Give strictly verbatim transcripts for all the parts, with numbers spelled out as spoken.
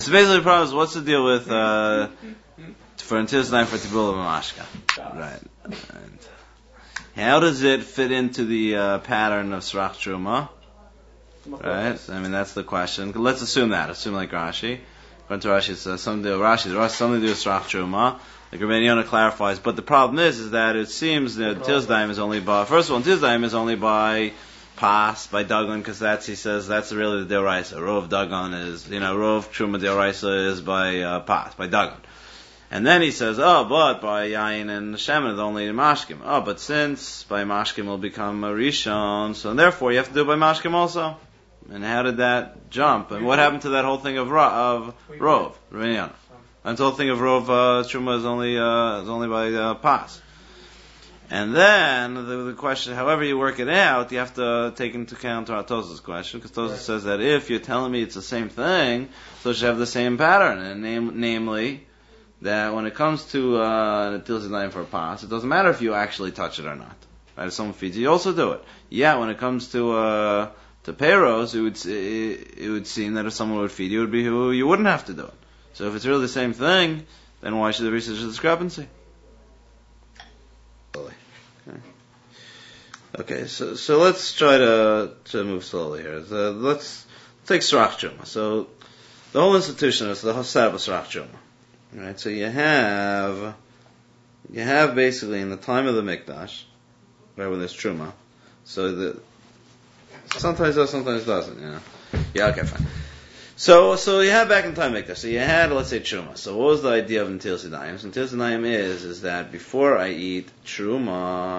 So basically the problem is, what's the deal with, uh, for Netilas Yadayim for Tibula B'mashka? Right. And how does it fit into the uh, pattern of Srach Truma? Right? I mean, that's the question. Let's assume that. Assume like Rashi. According to Rashi, it's uh, something to do with Rashi. Something to do with Srach Truma. Like Rabbeinu Yonah clarifies. But the problem is, is that it seems that Netilas Yadayim is only by, first of all, Netilas Yadayim is only by Pas, by Dagon, because that's, he says, that's really the Deoraisa. Rov Dagon is, you know, Rov Truma Deoraisa is by uh, Pas, by Dagon. And then he says, oh, but by Yain and Shemen, it's only Mashkim. Oh, but since by Mashkim will become a Rishon, so therefore you have to do it by Mashkim also. And how did that jump? And what happened to that whole thing of Ra, of Rov, Rabbeinu Yonah? And the whole thing of Rov uh, Truma is only uh, is only by uh, Pas. And then the, the question, however you work it out, you have to take into account Tos's question, because Tosa right. says that if you're telling me it's the same thing, so it should have the same pattern, and name, namely that when it comes to uh, Netilas Yadayim for a Pas, it doesn't matter if you actually touch it or not. Right? If someone feeds you, you also do it. Yeah, when it comes to uh, to Peiros, it would it, it would seem that if someone would feed you, it would be who you wouldn't have to do it. So if it's really the same thing, then why should there be such a discrepancy? Okay. okay, so so let's try to to move slowly here. So let's take Srach Truma. So the whole institution is the whole setup of Srach Truma. Right, so you have, you have basically in the time of the Mikdash, right, when there's Truma, so the, sometimes does, sometimes doesn't, you know. Yeah, okay, fine. So, so you have back in time Mikdash, so you had, let's say, Truma. So what was the idea of Netilas Yadayim? So Netilas Yadayim is, is that before I eat Truma,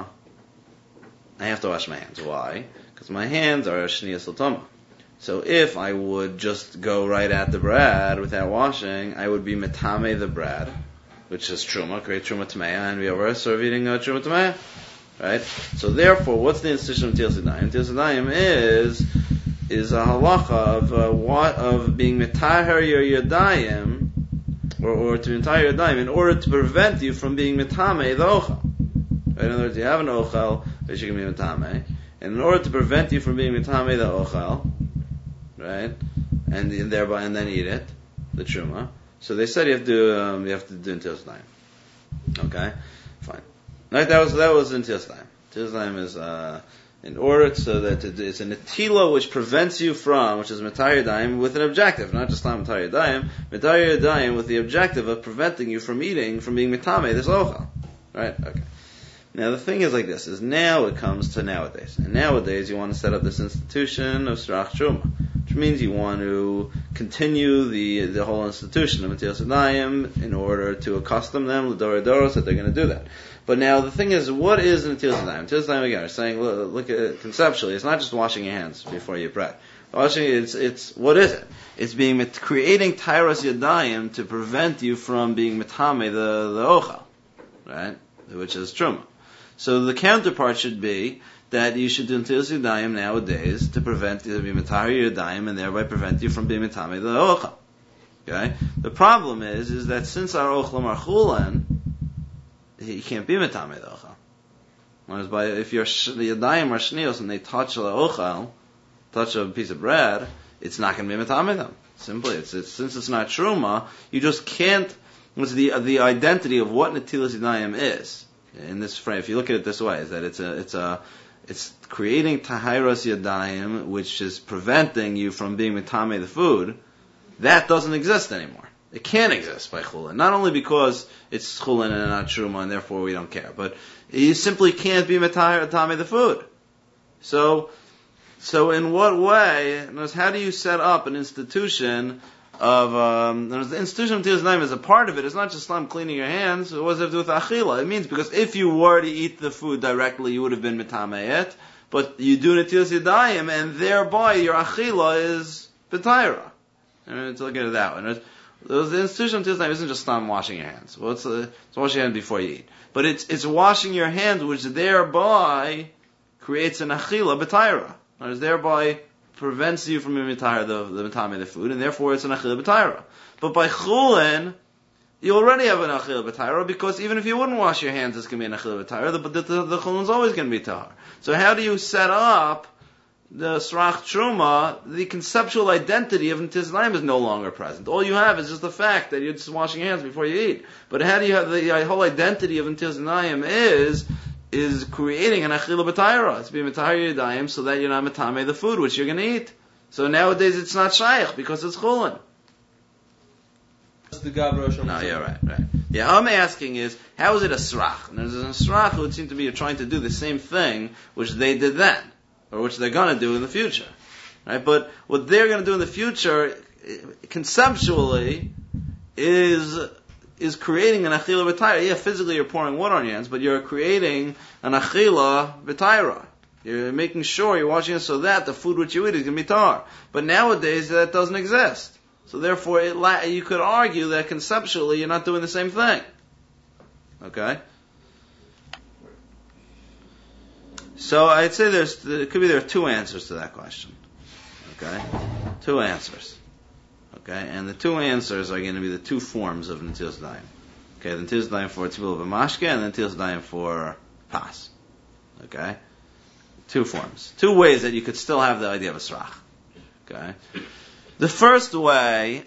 I have to wash my hands. Why? Because my hands are Shniyas L'Toma. So if I would just go right at the bread without washing, I would be metame the bread, which is truma, create truma tameya, and we are serve eating uh, truma tameya, right? So therefore, what's the institution of Netilas Yadayim? Netilas Yadayim is is a halacha of uh, what of being metaher your yadayim, or or to metaher your yadayim in order to prevent you from being metame the ochel. Right? In other words, you have an ochel that you can be metame, and in order to prevent you from being metame the ochel, right, and, and thereby and then eat it, the truma. So they said you have to um, you have to do Netilas Yadayim. Okay, fine. Right, that was that was Netilas Yadayim. Netilas Yadayim is uh, in order so that it's a netila which prevents you from, which is Metar Yadayim with an objective, not just not Metar Yadayim, Metar Yadayim with the objective of preventing you from eating, from being mitame this ochel. Right? Okay. Now the thing is like this: is now it comes to nowadays, and nowadays you want to set up this institution of Srach Truma, which means you want to continue the the whole institution of Netilas Yadayim in order to accustom them l'dorei doros that they're going to do that. But now the thing is, what is Netilas Yadayim? Netilas Yadayim again are saying, look, look at it conceptually. It's not just washing your hands before you bread. Washing it's it's what is it? It's being creating Tairas Yadayim to prevent you from being mitame the the ochel, right? Which is truma. So the counterpart should be that you should do Netilas Yadayim nowadays to prevent you to be Metar Yadayim and thereby prevent you from being Mitame the Ochel. Okay? The problem is, is that since our Ochel are Chulen, he can't be Mitame the Ochel. Whereas by, if your the Yadayim are Shnios and they touch the Ochel, touch a piece of bread, it's not going to be Mitame them. Simply, it's, it's since it's not Truma, you just can't, it's the, the identity of what Netilas Yadayim is. In this frame, if you look at it this way, is that it's a, it's a, it's creating tahiras yadayim, which is preventing you from being mitame the food. That doesn't exist anymore. It can't exist by chulin. Not only because it's chulin and not truma, and therefore we don't care, but you simply can't be mitame the food. So, so in what way? How do you set up an institution of um, the institution of Netilas Yadayim as a part of it? It's not just slam cleaning your hands. What does it have to do with achila? It means because if you were to eat the food directly, you would have been mitame it, but you do Netilas Yadayim, and thereby your achila is b'taira. Let's look at it that way. The institution of Netilas Yadayim isn't just stam washing your hands. Well, it's, uh, it's washing your hands before you eat, but it's it's washing your hands, which thereby creates an achila b'taira. It's thereby prevents you from being mitayra the the mitame the food, and therefore it's an achila b'taira. But by chulin, you already have an achila b'taira, because even if you wouldn't wash your hands, it's going to be an achila b'taira. But the, the, the chulin is always going to be tahar. So how do you set up the Srach Truma, the conceptual identity of Netilas Yadayim is no longer present. All you have is just the fact that you're just washing your hands before you eat. But how do you have the, the whole identity of Netilas Yadayim is is creating an Achila B'Tayra. It's being B'Tayra Yadayim so that you're not Matame the food which you're going to eat. So nowadays it's not Shaykh because it's Chulin. No, yeah, right, right. Yeah, all I'm asking is, how is it a Srach? And there's a Srach who would seem to be trying to do the same thing which they did then, or which they're going to do in the future. Right? But what they're going to do in the future, conceptually, is is creating an Achila B'Tayra. Yeah, physically you're pouring water on your hands, but you're creating an Achila B'Tayra. You're making sure you're washing it so that the food which you eat is going to be tar. But nowadays that doesn't exist. So therefore, it la- you could argue that conceptually you're not doing the same thing. Okay? So I'd say there's, it could be there are two answers to that question. Okay? Two answers. Okay? And the two answers are going to be the two forms of Netilas Yadayim. Okay? The Netilas Yadayim for Tivul B'Mashke and the Netilas Yadayim for Pas. Okay? Two forms. Two ways that you could still have the idea of a Srach. Okay? The first way,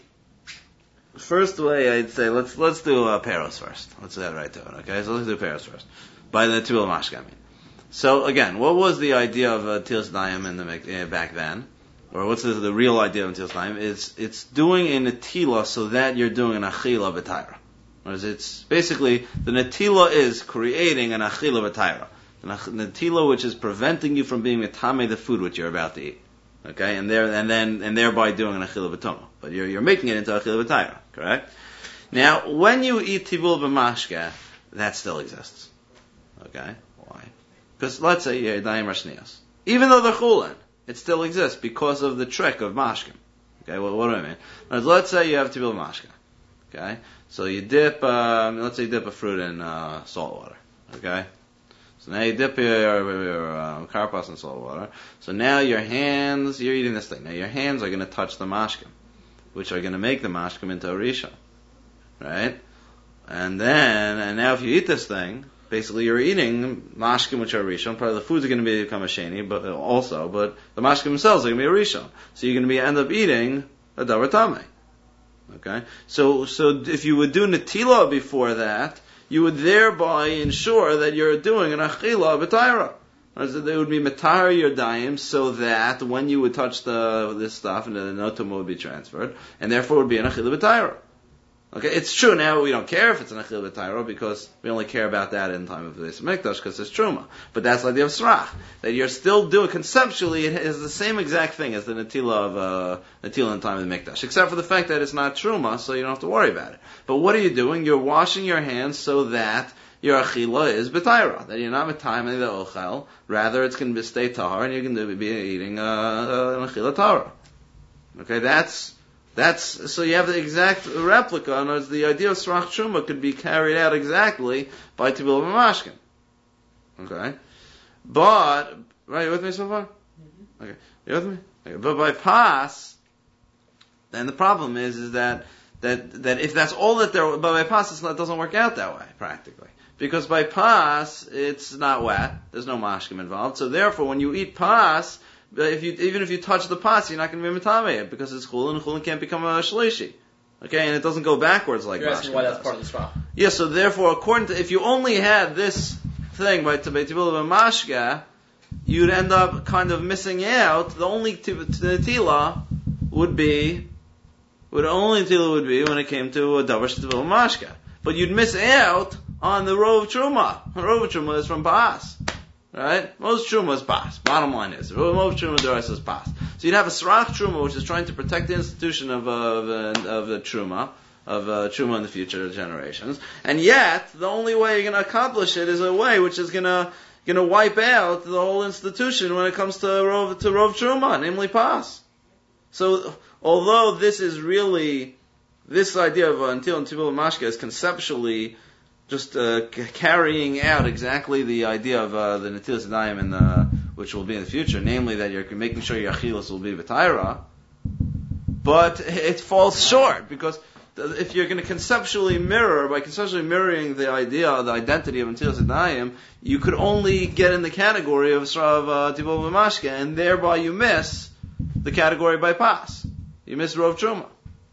first way I'd say, let's let's do uh, Peros first. Let's head right to it, okay? So let's do Peros first. By the Tivul Mashke, I mean. So again, what was the idea of uh, Netilas Yadayim in the, uh, back then? Or what's the, the real idea of Netilas Yadayim? It's, it's doing a Netila so that you're doing an Achila B'Tayra. It's basically, the Netila is creating an Achila B'Tayra. An Netila which is preventing you from being Metame the food which you're about to eat. Okay, and there, and then, and thereby doing an Achila B'Toma. But you're, you're making it into Achila B'Tayra, correct? Now, when you eat Tivul B'Mashke, that still exists. Okay? Why? Because let's say you're Dayim Rashnias. Even though they're Chulin, it still exists because of the trick of Mashkim. Okay, well, what do I mean? Let's say you have Tivul B'Mashke. Okay? So you dip, um, let's say you dip a fruit in, uh, salt water. Okay? So now you dip your, your uh, karpas in salt water. So now your hands, you're eating this thing. Now your hands are going to touch the mashkim, which are going to make the mashkim into a rishon. Right? And then, and now if you eat this thing, basically you're eating mashkim which are rishon. Probably the foods are going to be become a sheni, but also, but the mashkim themselves are going to be a rishon. So you're going to be end up eating a davar tamei. Okay? So, so if you would do netila before that, you would thereby ensure that you're doing an Achila B'Tayra. They would be Matar Yadayim so that when you would touch the this stuff, and the notum would be transferred, and therefore it would be an Achila B'Tayra. Okay, it's true now we don't care if it's an Achila B'Tayra because we only care about that in time of the Beis Mikdash because it's Truma. But that's like the Srach. That you're still doing, conceptually, it is the same exact thing as the Natila of, uh, Natila in the time of the Mikdash. Except for the fact that it's not Truma, so you don't have to worry about it. But what are you doing? You're washing your hands so that your Achila is B'Tayra. That you're not B'Tayra the Ochel, rather it's going to be stay Tahar and you're going to be eating, uh, uh, an Achila Tahara. Okay, that's, That's, so you have the exact replica, and as the idea of Srach Truma could be carried out exactly by Tivul B'Mashke. Okay? But, right, you with me so far? Mm-hmm. Okay. You with me? Okay. But by Pas, then the problem is, is that, that, that if that's all that there, but by Pas it doesn't work out that way, practically. Because by Pas, it's not wet, there's no mashkim involved, so therefore when you eat Pas, But if you, even if you touch the pas, you're not going to be Matame because it's Chulin, and Chulin can't become a Shlishi. Okay, and it doesn't go backwards like You're asking why that's part of the Srach. Yeah, so therefore, according to, if you only had this thing by Tivul B'Mashke, you'd end up kind of missing out. The only Tila would be, would only Tila would be when it came to a Davar Tivul B'Mashke. But you'd miss out on the Rov Truma. The Rov Truma is from Pas. Right? Most Truma is Pas. Bottom line is, most Truma Doris is Pas. So you'd have a Srach Truma, which is trying to protect the institution of, uh, of, uh, of the Truma, of uh, Truma in the future generations. And yet, the only way you're going to accomplish it is a way which is going to going to wipe out the whole institution when it comes to Rov, to Rov Truma, namely Pas. So, although this is really, this idea of uh, Until and Tivul Mashke is conceptually just uh, c- carrying out exactly the idea of uh, the Netilas Yadayim and the, which will be in the future, namely that you're making sure your Achilas will be B'Tayra, but it falls short because if you're going to conceptually mirror, by conceptually mirroring the idea, the identity of Netilas Yadayim, you could only get in the category of Srav uh, Tibul V'Mashke, and thereby you miss the category by Pas. You miss Rov Truma.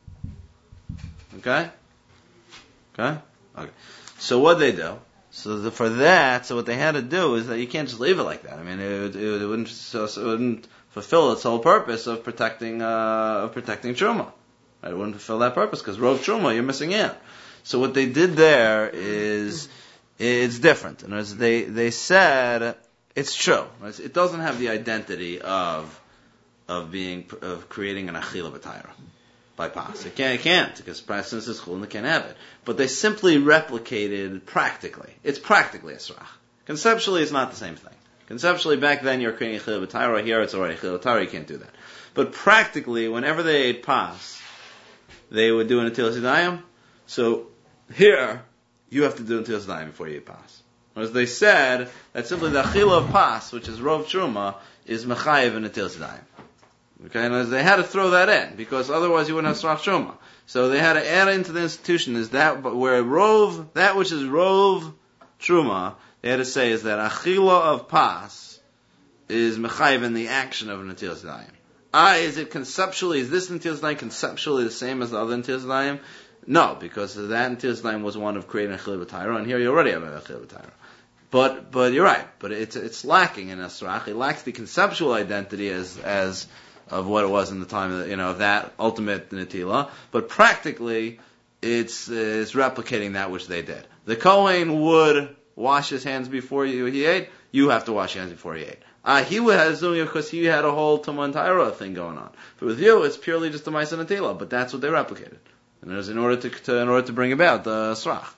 Okay? Okay? Okay. So what they do? So the, for that, so what they had to do is that you can't just leave it like that. I mean, it, it, it wouldn't, so, so it wouldn't fulfill its whole purpose of protecting, uh, of protecting Truma. Right? It wouldn't fulfill that purpose because Rov Truma, you're missing out. So what they did there is, it's different. In other words, they, they said, it's true. Right? It doesn't have the identity of, of being, of creating an Achila B'Taira. By Pas. It can't, it can't, because since it's Chulin, it can't have it. But they simply replicated practically. It's practically a Srach. Conceptually, it's not the same thing. Conceptually, back then, you're creating a Chil B'Taira. Here, it's already a Chil B'Taira. You can't do that. But practically, whenever they ate Pas, they would do an Netilas Yadayim. So, here, you have to do an Netilas Yadayim before you eat Pas. As they said, that simply the Achila of Pas, which is Rov Truma, is Mechayev and Netilas Yadayim. Okay, and they had to throw that in, because otherwise you wouldn't have Srach Truma. So they had to add into the institution is that, where Rov, that which is Rov Truma, they had to say is that Achila of Pas is Mechayiv in the action of Netilas Yadayim. Ah, is it conceptually, is this Netilas Yadayim conceptually the same as the other Netilas Yadayim? No, because that Netilas Yadayim was one of creating a Achila B'Taira, and here you already have a Achila B'Taira. But, but you're right, but it's, it's lacking in a Srach. It lacks the conceptual identity as, as, of what it was in the time of, you know, of that ultimate Netila, but practically it's, it's replicating that which they did. The Kohen would wash his hands before you, he ate, you have to wash your hands before he ate. Uh, he would have doing it because he had a whole Tuman Taira thing going on. But with you, it's purely just a Maisa Netila, but that's what they replicated. And it was in order to, to in order to bring about the Srach.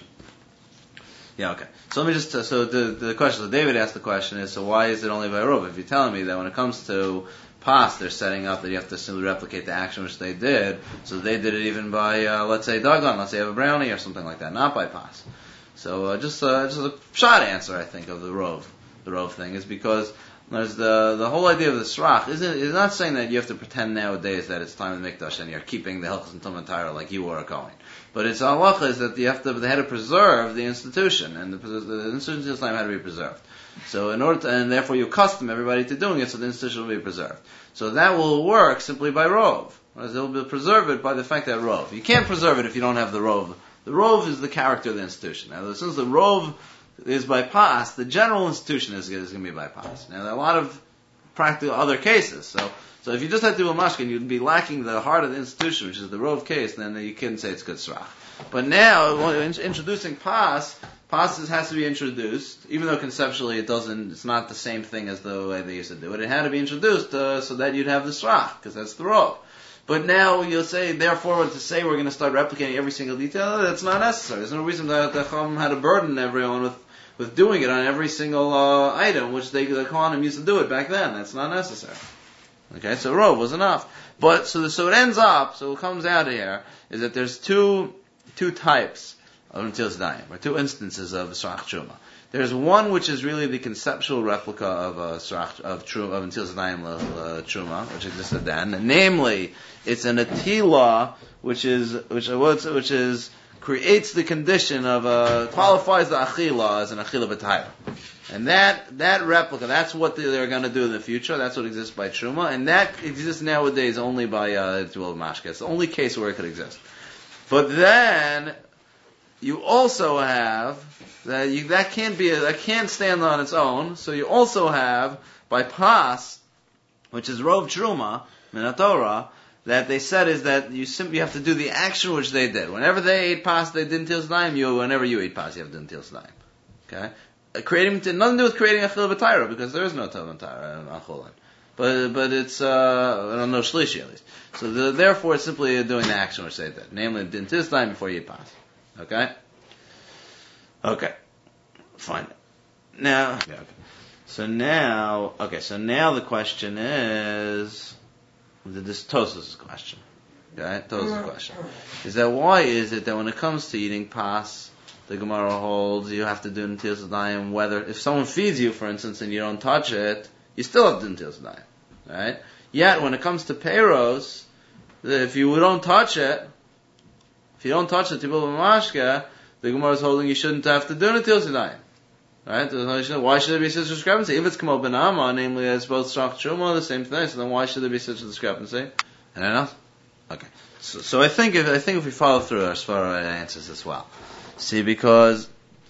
Yeah, okay. So let me just, uh, so the, the question, so David asked the question is, so why is it only by Rov? If you're telling me that when it comes to Pas, they're setting up that you have to simply replicate the action which they did, so they did it even by, uh, let's say, Dagon, let's say you have a brownie or something like that, not by Pas. So uh, just, uh, just a short answer, I think, of the Rov, the Rov thing, is because there's the the whole idea of the Srach isn't is not saying that you have to pretend nowadays that it's time to Mikdash and you're keeping the Hilchos and Tuman Torah like you were a Kohen. But it's halacha is that you have to, they had to preserve the institution, and the, the institution of Islam had to be preserved. So in order to, and therefore you custom everybody to doing it, so the institution will be preserved. So that will work simply by Rov. They'll be preserve it by the fact that Rov. You can't preserve it if you don't have the Rov. The Rov is the character of the institution. Now, since the Rov is by Pas, the general institution is, is going to be by Pas. Now, there are a lot of practical other cases. So, so if you just had to do a mashkin, you'd be lacking the heart of the institution, which is the Rov case, then you couldn't say it's good Srach. But now, when introducing Pas, Pas has to be introduced, even though conceptually it doesn't, it's not the same thing as the way they used to do it. It had to be introduced uh, so that you'd have the Srach, because that's the Rov. But now you'll say, therefore, to say we're going to start replicating every single detail, that's not necessary. There's no reason that the Chacham had to burden everyone with, with doing it on every single uh, item, which they, the Kohanim used to do it back then. That's not necessary. Okay, so Rov was enough. But, so, so it ends up, so it comes out here, is that there's two, two types of Netilas Yadayim, or two instances of Srach Truma. There's one which is really the conceptual replica of uh, Srach, of Truma, of Netilas Yadayim Truma, which existed then. Namely, it's an Atila, which is, which, which is, creates the condition of, uh, qualifies the Achila as an Achila B'Taira. And that, that replica, that's what they're going to do in the future, that's what exists by Truma, and that exists nowadays only by, uh, Dual Mashka. It's the only case where it could exist. But then, you also have, that you, that can't be, that can't stand on its own, so you also have, by Pas, which is Rov Truma, Minatorah, that they said is that you simply have to do the action which they did. Whenever they ate Pas, they did Netilas Yadayim, you, whenever you ate Pas, you have to do Netilas Yadayim. Okay? Uh, creating, nothing to do with creating a Chil B'Taira, because there is no Tuman Torah on Chulin. But, but it's, uh, I don't know, Shlishi at least. So the, therefore it's simply doing the action which they did. Namely, Netilas Yadayim before you eat Pas. Okay? Okay. Fine. Now, yeah, okay. So now, okay, so now the question is, this Tosas' question. Okay? Tosas' question. Is that why is it that when it comes to eating Pas, the Gemara holds you have to do Netilas Yadayim, whether, if someone feeds you, for instance, and you don't touch it, you still have to do Netilas Yadayim. Right? Yet, when it comes to Peiros, if you don't touch it, If you don't touch the tibul b'mashka, the Gemara is holding you shouldn't have to do Netilas Yadayim. Right? Why should there be such a discrepancy? If it's Kamo Benama, namely as both Srach Truma, the same thing, so then why should there be such a discrepancy? Anything else? Okay. So, so I think if I think if we follow through, our Svara answers as well. See, because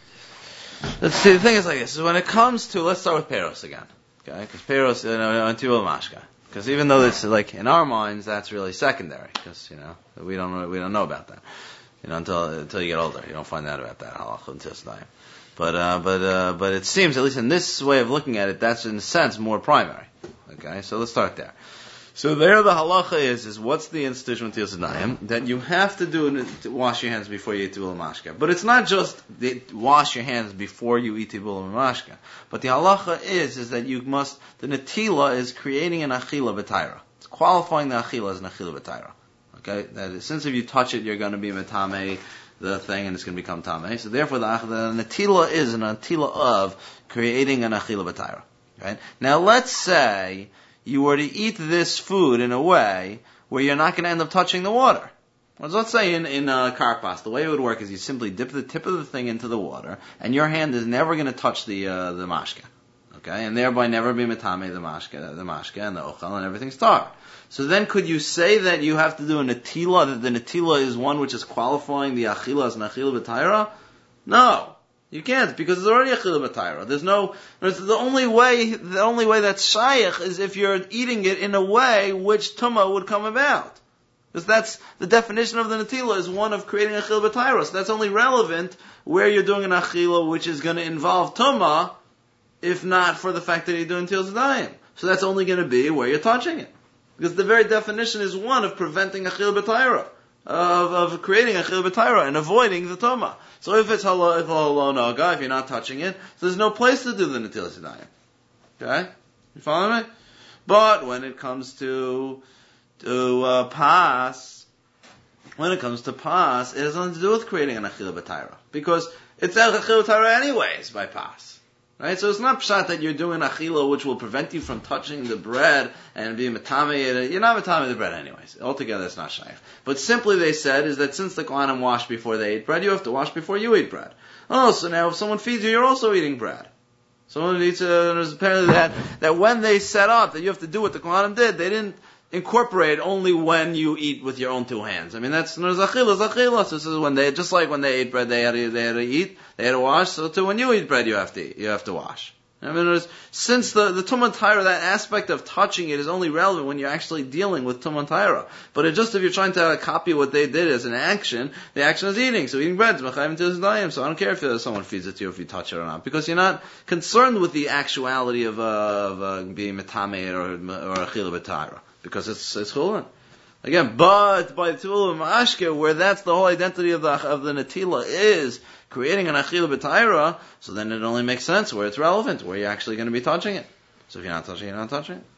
let's see, the thing is like this: so when it comes to, let's start with Peros again, okay? Because Peros, you know, and Tibul Mashka, because even though it's like in our minds that's really secondary, because you know we don't know, we don't know about that, you know, until until you get older, you don't find out about that halacha until Tzedayim. But uh, but uh, but it seems, at least in this way of looking at it, that's in a sense more primary. Okay, so let's start there. So there the halacha is, is what's the institution with Netilas Yadayim? That you have to do to wash your hands before you eat tibul mashka. But it's not just the, wash your hands before you eat tibul mashka. But the halacha is, is that you must, the netila is creating an achila b'taira. It's qualifying the achila as an achila b'taira. Okay? That is, since if you touch it, you're going to be metame the thing and it's going to become tameh. So therefore the, the netila is an netila of creating an achila b'taira. Right? Now let's say you were to eat this food in a way where you're not going to end up touching the water. Well, let's say in, in uh, karpas, the way it would work is you simply dip the tip of the thing into the water, and your hand is never going to touch the uh, the mashka. Okay? And thereby never be metame the mashka, the mashka and the ochel, and everything's tar. So then could you say that you have to do a netila, that the netila is one which is qualifying the achila as an achila b'taira? No. You can't, because it's already achila b'taira. There's no, there's the only way, the only way that's shaykh is if you're eating it in a way which tumah would come about. Because that's, the definition of the netila is one of creating achila b'taira. So that's only relevant where you're doing an achila which is going to involve tumah, if not for the fact that you're doing Netilas Yadayim. So that's only going to be where you're touching it. Because the very definition is one of preventing achila b'taira. Of, of creating a chil b'taira and avoiding the toma. So if it's halo, if halo naga, if you're not touching it, so there's no place to do the Netilas Yadayim. Okay? You follow me? But when it comes to, to, uh, pas, when it comes to pas, it has nothing to do with creating an achila b'taira. Because it's a achila b'taira anyways by pas. Right? So it's not pshat that you're doing achila which will prevent you from touching the bread and being matame. You're not matame the bread anyways. Altogether it's not shaykh. But simply they said is that since the Kohanim washed before they ate bread, you have to wash before you eat bread. Oh, so now if someone feeds you, you're also eating bread. Someone eats, uh, there's apparently that, that when they set up that you have to do what the Kohanim did, they didn't incorporate only when you eat with your own two hands. I mean, that's zachila, zachila. So this is when they, just like when they ate bread, they had to, they had to eat, they had to wash. So too, when you eat bread, you have to eat, you have to wash. I mean, it was, since the the Tumah Taira, that aspect of touching it is only relevant when you're actually dealing with Tumah Taira. But it just if you're trying to copy what they did as an action, the action is eating. So eating bread is mechayim Netilas Yadayim. So I don't care if someone feeds it to you, if you touch it or not, because you're not concerned with the actuality of, uh, of uh, being metame or or achila b'taira. Because it's it's chulin. Again, but by the tibul mashke, where that's the whole identity of the of the netila is creating an achila b'taira, so then it only makes sense where it's relevant, where you're actually going to be touching it. So if you're not touching it, you're not touching it.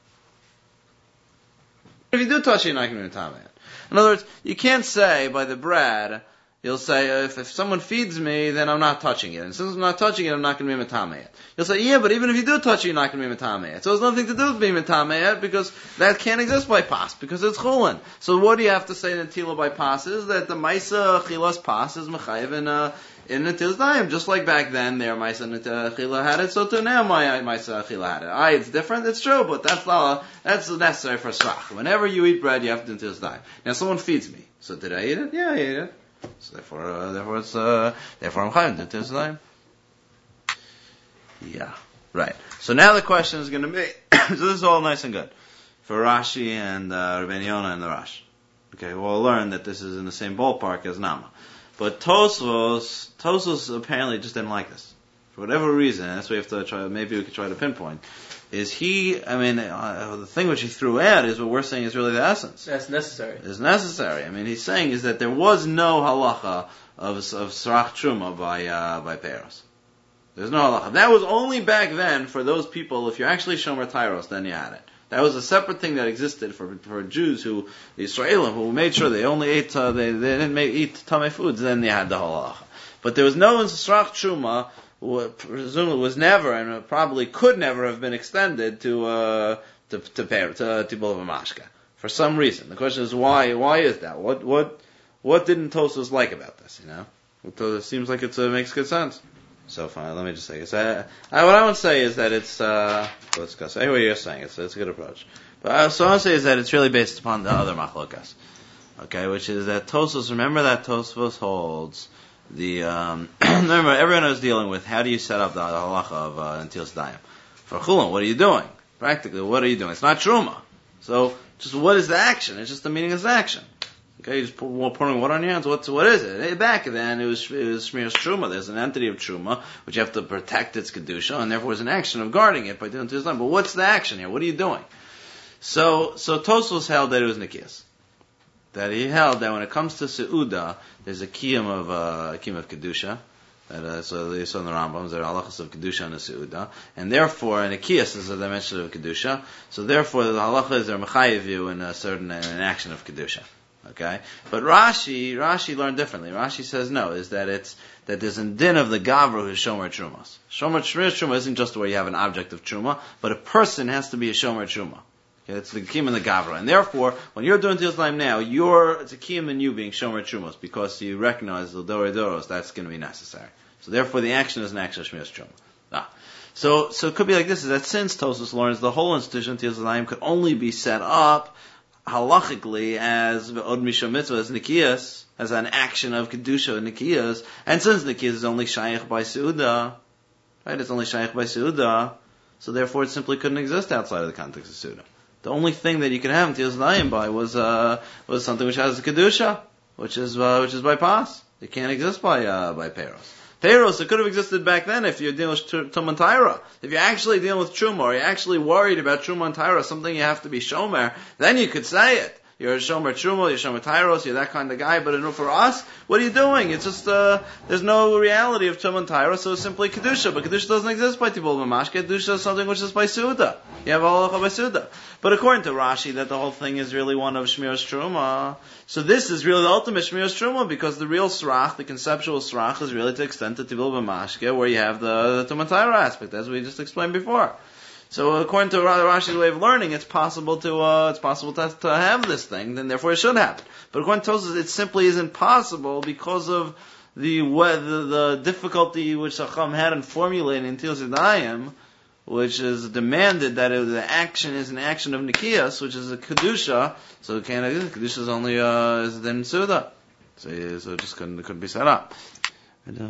If you do touch it, you're not going to be metame it. In other words, you can't say by the bread, you'll say, if, if someone feeds me, then I'm not touching it. And since I'm not touching it, I'm not going to be metame it. You'll say, yeah, but even if you do touch it, you're not going to be metame it. So it has nothing to do with being metame it, because that can't exist by pas, because it's chulin. So what do you have to say in Netila by pas is that the Maisa Chilas pas is mechayiv in, uh, in Netilas Yadayim. Just like back then, their Maisa Chila had it, so too now my Maisa Chila had it. Aye, it's different, it's true, but that's not, that's necessary for Srach. Whenever you eat bread, you have to do Netilas Yadayim. Now someone feeds me. So did I eat it? Yeah, I ate it. So therefore, uh, therefore it's, uh, therefore I'm chayim to Netilas Yadayim. Yeah, right. So now the question is going to be, so this is all nice and good for Rashi and uh, Rabbeinu Yonah and the Rash. Okay, we'll learn that this is in the same ballpark as Nama. But Tosfos, Tosfos apparently just didn't like this. For whatever reason, and that's what we have to try, maybe we could try to pinpoint, is he, I mean, uh, the thing which he threw out is what we're saying is really the essence. That's necessary. It's necessary. I mean, he's saying is that there was no halacha of, of Srach Truma by, uh, by Peros. There's no halacha. That was only back then for those people, if you're actually Shomer Tyros, then you had it. That was a separate thing that existed for for Jews who, the Israelim, who made sure they only ate, uh, they, they didn't make, eat tamei foods, then they had the halacha. But there was no Srach Truma, presumably was never, and probably could never have been extended to, uh, to, to, to, to Tibul Mashka. For some reason. The question is why, why is that? What, what, what didn't Tosfos like about this? You know, it seems like it uh, makes good sense. So fine, let me just say this. I, I, what I want to say is that it's, uh, let's discuss. I hear what you're saying. It's, it's a good approach. But uh, so I want to say is that it's really based upon the other machlokas. Okay, which is that Tosfos, remember that Tosfos holds the, um, remember everyone was dealing with how do you set up the halacha of uh, Netilas Yadayim. For Chulin, what are you doing? Practically, what are you doing? It's not Truma. So, just what is the action? It's just the meaningless action. Okay, you just pour, pouring water on your hands. What's what is it? Back then, it was it was Shmiras Truma. There's an entity of Truma which you have to protect its kedusha, and therefore there's an action of guarding it by doing Netilas Yadayim. But what's the action here? What are you doing? So, so Tosfos held that it was Nikias. That he held that when it comes to Seuda, there's a kiyum of uh, a kiyum of kedusha. That, uh, so you saw in the Rambam, there are halachas of kedusha and a Seuda, and therefore, in a kiyas is a dimension of kedusha. So therefore, the halacha is they're mechayev you in a certain in an action of kedusha. Okay, but Rashi, Rashi learned differently. Rashi says no, is that it's that there's a din of the gavra who's shomer trumas. Shomer truma isn't just where you have an object of truma, but a person has to be a shomer truma. Okay, it's the kiyum and the gavra, and therefore, when you're doing Netilas Yadayim now, you're it's a kiyum in you being shomer trumos because you recognize the dore doros that's going to be necessary. So therefore, the action is an action of shmiras truma. Ah. So, so it could be like this: is that since Tosfos learns the whole institution of Netilas Yadayim could only be set up halachically as od mishum mitzvah, as nikias, as an action of kedusha and nikias, and since nikias is only shaykh by seuda, right? It's only shaykh by seuda, so therefore it simply couldn't exist outside of the context of seuda. The only thing that you could have Netilas Yadayim by was uh, was something which has a kedusha, which is uh, which is by pas. It can't exist by uh, by peros. Peros, it could have existed back then if you're dealing with Tum and Taira. If you're actually dealing with Truma, or you're actually worried about Truma and Taira, something you have to be Shomer, then you could say it. You're a Shomer Truma, you're Shomer Tairos, you're that kind of guy, but for us, what are you doing? It's just, uh, there's no reality of Tum and Taira, so it's simply Kedusha, but Kedusha doesn't exist by Tibul B'mashke, Kedusha is something which is by Seuda. You have halacha by Seuda. But according to Rashi, that the whole thing is really one of Shmiras Truma, so this is really the ultimate Shmiras Truma, because the real Srach, the conceptual Srach, is really to extend to Tibul B'mashke, where you have the, the Tum and Taira aspect, as we just explained before. So according to Rashi's way of learning, it's possible to uh, it's possible to, to have this thing, then therefore it should happen. But according to Tosfos, it simply isn't possible because of the the, the difficulty which Chacham had in formulating Netilas Yadayim, which is demanded that it, the action is an action of Nikias, which is a kedusha. So it can't exist. Kedusha is only uh, is then Suda. So, so it just couldn't it couldn't be set up. Yeah,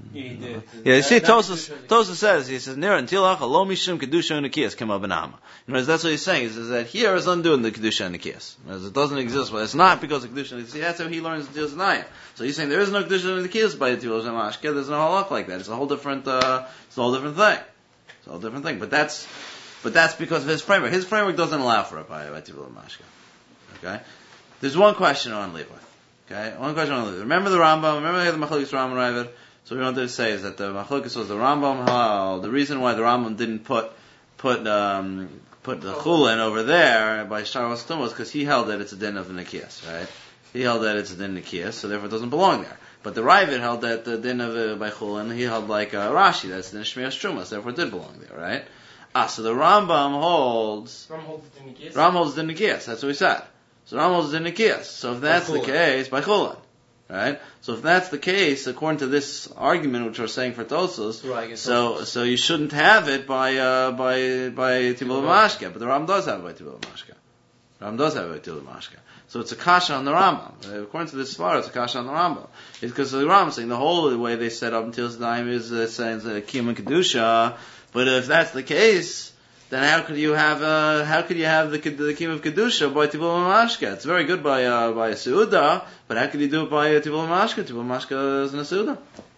you see, Tosfos Tosfos says, he says, Nira until Acha, lo mishum kedusha and Nikias came up in Amma. You know, that's what he's saying, is that here is undoing the kedusha and Nikias. It doesn't exist, but it's not because of kedusha and Nikias. See, that's how he learns Netilas Yadayim. So he's saying there is no kedusha and Nikias by Netilas Yadayim. There's no halach like that. It's a whole different, uh, it's a whole different thing. It's a whole different thing. But that's, but that's because of his framework. His framework doesn't allow for it by, by Tibul Mashka. Okay? There's one question I want to leave with. Okay, one question I want to leave. Remember the Rambam, remember the Machlokes Rambam Ravid? So what we wanted to say is that the Machlokes was the Rambam Hal. The reason why the Rambam didn't put put um, put the Chulin over there by Sharos Tum was because he held that it's a din of the Nikias, right? He held that it's a din of Nikias, so therefore it doesn't belong there. But the Ravid held that the din of uh, by Chulin, he held like uh, Rashi, that's the din of Shmiras Trumas, therefore it did belong there, right? Ah, so the Rambam holds Rambam holds the Nikias. Rambam holds the Nikias, that's what we said. So Rambam holds the Nikias. So if that's the case, by Chulin. Right? So if that's the case, according to this argument which we're saying for Tosfos, right, so so you shouldn't have it by uh, by by Tibul Mashke, but the Rambam does have it by Tibul Mashke. The Rambam does have it by Tibul Mashke. So it's a kasha on the Rambam. According to this far, it's a kasha on the Rambam. It's because the Rambam is saying the whole way they set up Netilas Yadayim is uh, saying uh, Kiyum and Kedusha. But if that's the case, then how could you have uh, how could you have the the Kiyum of Kedusha by Tibul Mashke? It's very good by uh, by a Seuda, but how could you do it by uh, Tibul Mashke? Tibul Mashke is in a Seuda.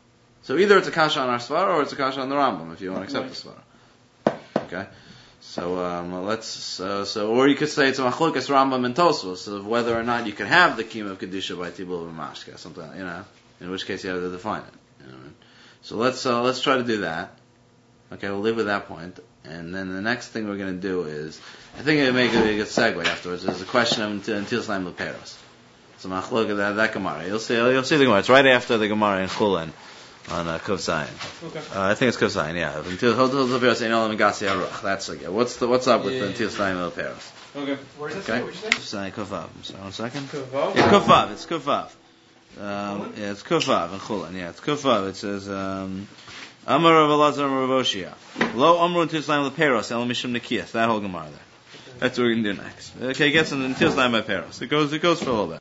So either it's a kasha on our Svara or it's a kasha on the Rambam if you want to accept the Svara. Okay. So um, let's uh, so or you could say it's a Machlokes Rambam and Tosfos of whether or not you can have the Kiyum of Kedusha by Tibul Mashke, something, you know. In which case you have to define it. You know. So let's uh, let's try to do that. Okay, we'll leave with that point. And then the next thing we're going to do is, I think it may be a good segue afterwards. There's a question of Netilas Yadayim Leperos. So machlok at that, that Gemara. You'll see, you'll see the Gemara. It's right after the Gemara in Chulin on uh, Kuf Zayin. Okay. Uh, I think it's Kuf Zayin. Yeah. Netilas Leperos ain't all Megasi Aruch. That's again. What's the what's up with yeah, the Netilas Yadayim Leperos? Okay. Where's that? Okay. Kuf Zayin Kuf Vav. Sorry, one second. Kuf Vav. Yeah, Kuf Vav. It's Kuf Vav. Um, yeah, it's Kufav and Chulin. Yeah, it's Kufav. It says, um, Amar Rav Elazar Amar Rav Oshia. Lo Amrun Tislayim Leperos El Mishum Nekiyas. That whole Gemara there. That's what we're gonna do next. Okay, it gets in Tislayim by Peros. It goes, it goes for a little bit.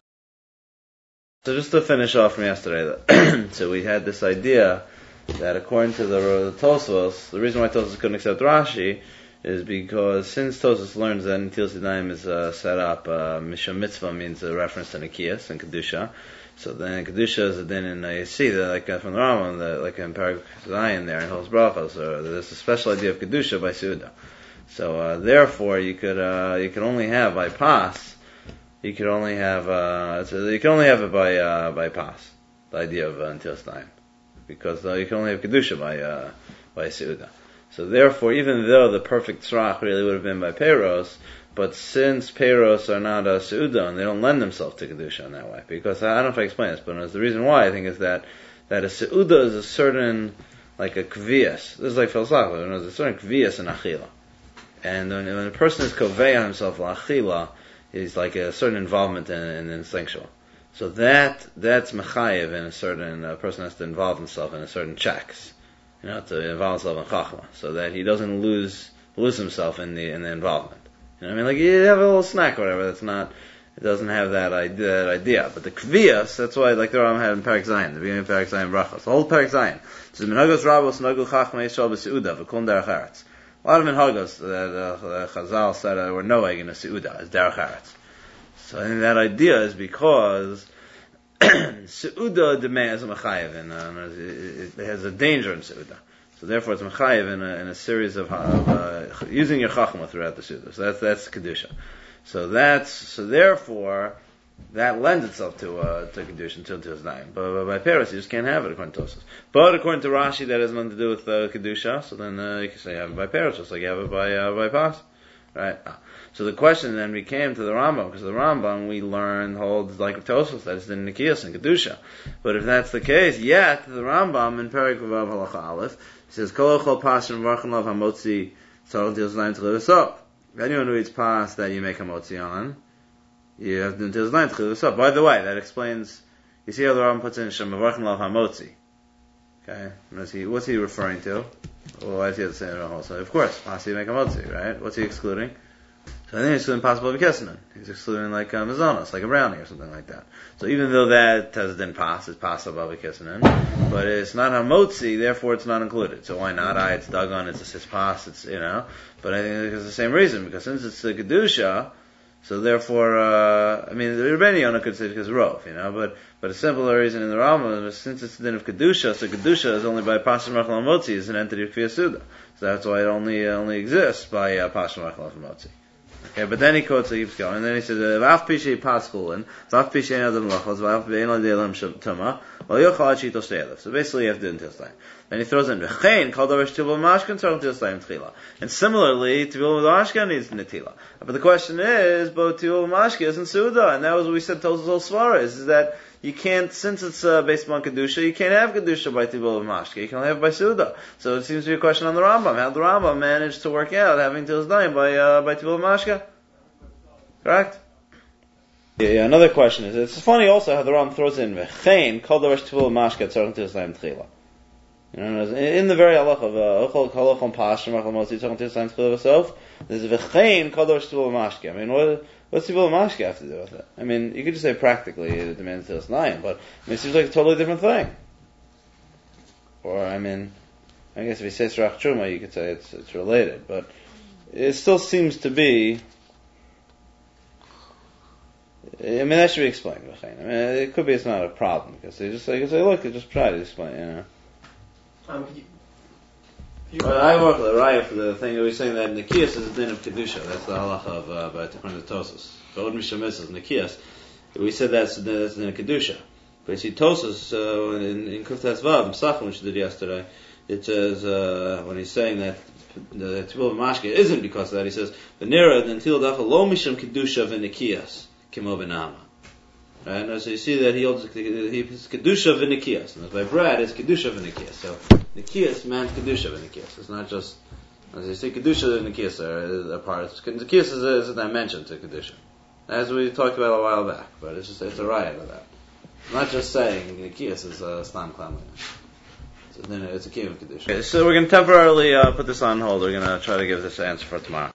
So just to finish off from yesterday, so we had this idea that according to the, the Tosfos, the reason why Tosfos couldn't accept Rashi is because since Tosfos learns that Netilas Yadayim is uh, set up, uh, Mishum Mitzvah means a reference to Nekiyas and Kedusha. So then Kedusha is then in uh, you see that like uh, from the Rambam, the, like in Parak Zion there in Hilchos Brachos, so there's a special idea of Kedusha by Seudah. So uh, therefore you could uh, you could only have by pas, you could only have uh, so you can only have it by uh, by pas, the idea of uh, Netilas Yadayim, because uh, you can only have Kedusha by uh, by Seudah. So therefore, even though the perfect tzrach really would have been by Peros, but since Peros are not a Seudah, and they don't lend themselves to Kedusha in that way, because I don't know if I explain this, but the reason why I think is that, that a Seudah is a certain, like a Kvias. This is like philosophically, there's a certain Kvias in Achila. And when, when a person is Kovei on himself, Achila, he's like a certain involvement in, in instinctual. So that, that's Mechayev in a certain, a person has to involve himself in a certain checks. You know, to involve himself in Chachma, so that he doesn't lose, lose himself in the, in the involvement. You know what I mean? Like, you have a little snack or whatever, that's not, it doesn't have that idea, that idea. But the Kvias, that's why, like the Rambam had in Parak Zayin, the beginning of Parak Zayin Brachos, the whole Parak Zayin. It says, Minhagos Rabos, Nagu Chachma, Yisrael B'Seudah, V'kun Derech Eretz. A lot of Minhagos that uh, Chazal said uh, were noeg in a Seudah, is Derech Eretz. So I think that idea is because Seudah demands a Mechayev, and uh, it has a danger in Seudah. So therefore it's Mechayev in a, in a series of, of uh, using your Chachma throughout the Seudah. So that's, that's Kedusha. So that's, so therefore, that lends itself to, uh, to Kedusha until to his nine. But, but by Peros, you just can't have it according to Tosfos. But according to Rashi, that has nothing to do with, uh, Kedusha, so then, uh, you can say you have it by Peros, just like you have it by, uh, by Pas. Right? Ah. So the question then became to the Rambam, because the Rambam we learn holds like Tosfos that it's in Nikiyas and Kedusha. But if that's the case, yet the Rambam in Perek Vav Halacha Aleph says Kol Ochol Pasim Varchan Lav Hamotzi Tzarot Yosnaim Tchilus. Anyone who eats pas that you make a motzi on, you have to until Yosnaim Tchilus. By the way, that explains. You see how the Rambam puts in Shem Varchan Lav Hamotzi. Okay, what's he, what's he referring to? Well, why does he have to say it also? Of course, pas you make a motzi, right? What's he excluding? So I think he's excluding possible B'Kesinen. He's excluding like a Mazonos, like a brownie or something like that. So even though that has been pas, it's possible B'Kesinen, but it's not Hamotzi, therefore it's not included. So why not? I, it's Dagon, it's it's pas, it's, you know. But I think it's the same reason, because since it's the Kedusha, so therefore, uh, I mean, the Rebbeinu Yonah could say because Rov, you know, but, but a simpler reason in the Rambam is since it's the din of Kedusha, so Kedusha is only by Pasim Rachel Hamotzi, is an entity of Kfiyas Seudah. So that's why it only, uh, only exists by uh, Pasim Rachel Hamotzi. Okay, but then he quotes, he keeps going, and then he says, "V'af pishay paschulin, v'af pishay adam lachos, v'af bein l'delam tuma, v'yochal shito shteilef." So basically, you have to do until time. Then he throws in v'chein kol davar shtivul mashkan tzarich until time tchila. And similarly, tivul mashkan needs netila. But the question is, but tivul mashka isn't Seudah, and that was what we said. Tosfos al svara is, is that you can't, since it's uh, based on Kedusha, you can't have Kedusha by Tivul Mashka. You can only have it by Seudah. So it seems to be a question on the Rambam. How did the Rambam manage to work out having Til's Daim by, uh, by Tivul Mashka? Correct? Yeah, yeah, another question is, it's funny also how the Rambam throws in V'chein, Kol Davar Tivul Mashka, Tzarech Til's Daim Tchila. You know, in the very halach of Ochol Kolochon Pashim, Rachel Motzi, Tzarech Til's Daim Tchila V'sof, there's V'chein, Kol Davar Tivul Mashka. I mean, what... What's Tivul Mashka have to do with it? I mean, you could just say practically it demands Tilas Nayim, but I mean, it seems like a totally different thing. Or, I mean, I guess if you say Srach Truma, you could say it's it's related, but it still seems to be. I mean, that should be explained. I mean, it could be it's not a problem because they just like say, look, just try to explain, you know. Um, you, you Well, I work with the raya for the thing that we're saying that Nikiyas is a din of Kedusha. That's the halacha of uh, by according to Tosfos. But what Mishamis is Nikiyas. We said that's that's the din of Kedusha. But you see Tosfos uh, in, in Kuftas Vav, Sachem, which we did yesterday, it says uh, when he's saying that the Tivul Mashka isn't because of that, he says the Nira until Dacha Lo Misham Kedusha v'Nikiyas Kimo Benama. Right? And so you see that he holds he's Kedusha v'Nikiyas. And by Brad, it's Kedusha v'Nikiyas. So Nikiyas meant Kedusha v'Nikiyas. It's not just, as you say, Kedusha and Nikiyas are a part. Nikiyas is a, is a dimension to Kedusha. As we talked about a while back, but it's just, it's a riot of that. not just saying Nikias is a Stam Klam. It's a Kiyum Kedusha. Okay, so we're going to temporarily uh, put this on hold. We're going to try to give this answer for tomorrow.